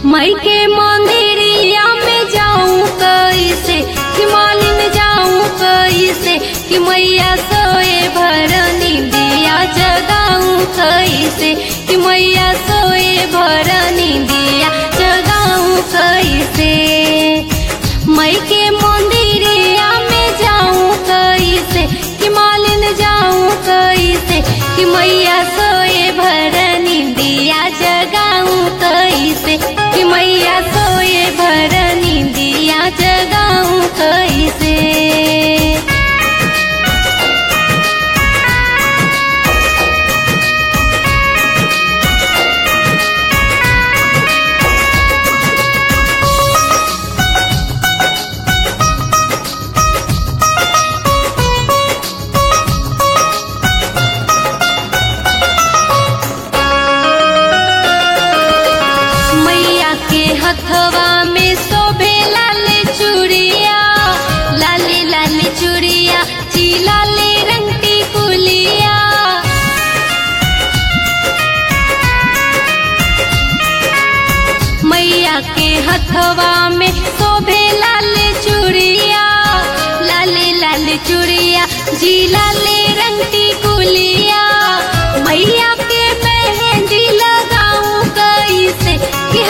मई के मंदिरिया में जाऊं कैसे, कि मालिन जाऊं कैसे, कि मैया सोए भर नींदिया जगाऊं कैसे, कि मैया सोए भर नींदिया जगाऊं कैसे। मई के मंदिरिया में जाऊं कैसे, कि मालिन जाऊं कैसे, कि मैया सोए भर नींदिया जगाऊं कैसे, कि मैया सोए भर नींदिया जगाऊं कैसे। हथवा में शोभे लाल चूड़िया, लाले लाले चूड़िया लाले रंग की कुलिया। मैया के हथवा में शोभे लाल चूड़िया, लाले लाले चूड़िया लाले रंग की कुलिया। मैया के मेहंदी लगाऊं कैसे, कि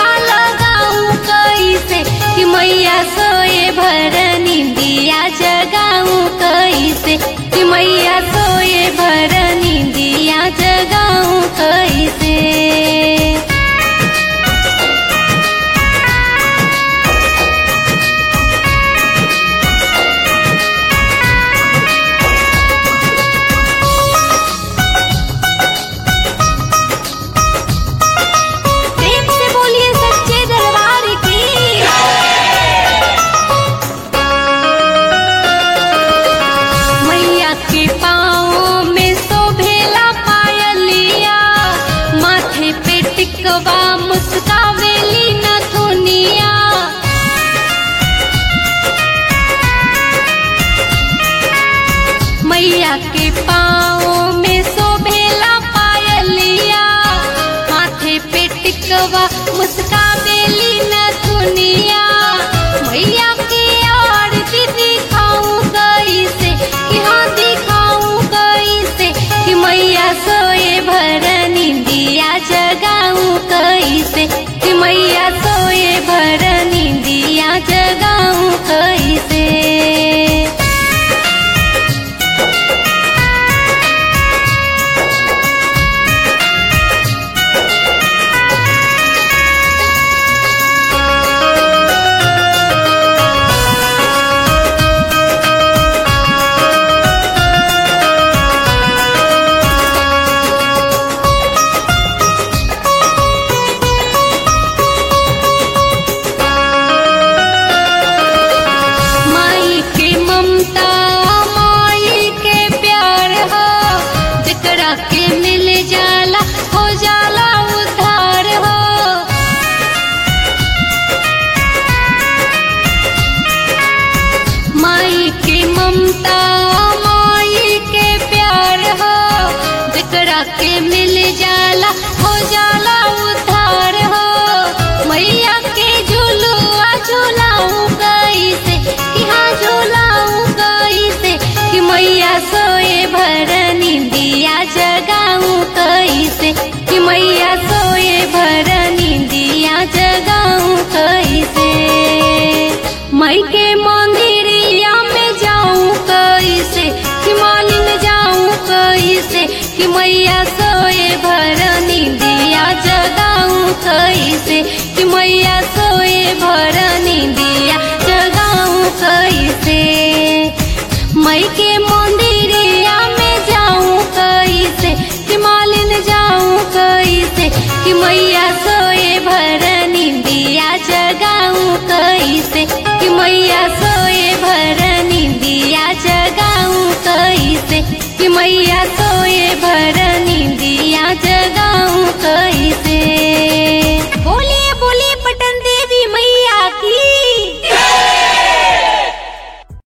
कि मैया सोए भर नींदिया जगाऊं कैसे, कि मैया सोए भर नींदिया जगाऊं कैसे। मुस्कावेली नथुनिया, मैया के पाँव में शोभेला पायलिया, माथे पे टिकवा मुस्कावेली नथुनिया। मैया की आरती दिखाऊं कैसे, कि हाँ दिखाऊं कैसे, कि मैया सोए भर नींदिया जगाऊं कैसे, कि मैया सोए भर नींदिया जगाऊं कैसे। के मिल जाला हो जाला उद्धार हो। माई के ममता माई के प्यार हो, जेकरा के मिल जाला हो जाला उद्धार हो। मैया के झुलुआ झुलाऊं कैसे, कि हाँ झुलाऊं कैसे, कि मैया सोए भर नींदिया जगाऊं कैसे, कि मैया सोए भर नींदिया जगाऊं कैसे। मई के मंदिरिया में जाऊं कैसे, कि मालिन जाऊं कैसे, कि मैया सोए भर नींदिया जगाऊं कैसे, कि मैया सोए भर नींदिया जगाऊं कैसे। मई के मंदिरिया में जाऊं कैसे, कि मालिन जाऊं कैसे, कि मैया सोए भर नींदिया जगाऊं कैसे, कि मैया सोए भर नींदिया जगाऊं कैसे, कि मैया